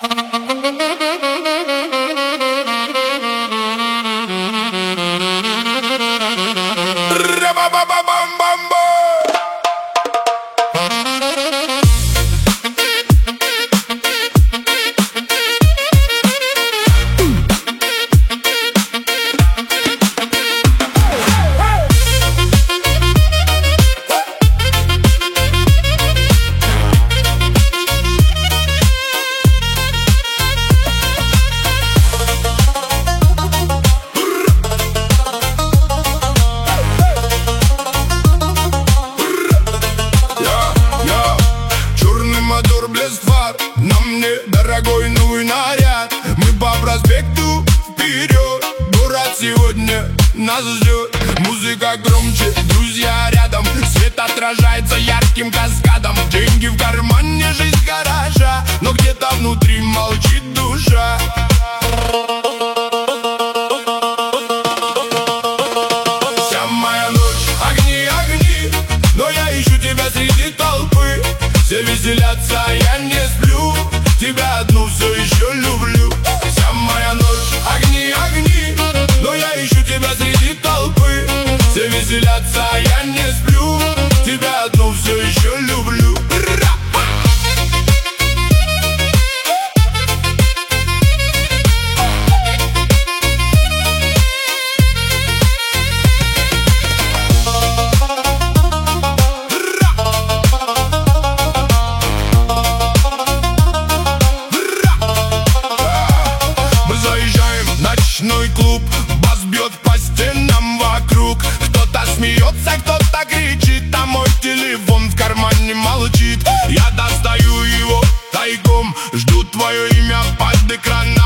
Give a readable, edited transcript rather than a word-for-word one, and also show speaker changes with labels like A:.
A: На мне дорогой новый наряд. Мы по проспекту вперед. Город сегодня нас ждет. Музыка громче, друзья рядом. Свет отражается ярким каскадом. Деньги в кармане, жизнь гаража, но где-то внутри молчит душа. Вся моя ночь огни, огни, но я ищу тебя среди толпы. Все веселятся, я не сплю, тебя одну все еще люблю. Вся моя ночь огни, огни, но я ищу тебя среди толпы. Все веселятся, я не сплю, тебя одну все еще люблю. Ночной клуб, бас бьет по стенам вокруг. Кто-то смеется, кто-то кричит, а мой телефон в кармане молчит. Я достаю его тайком, жду твое имя под экраном.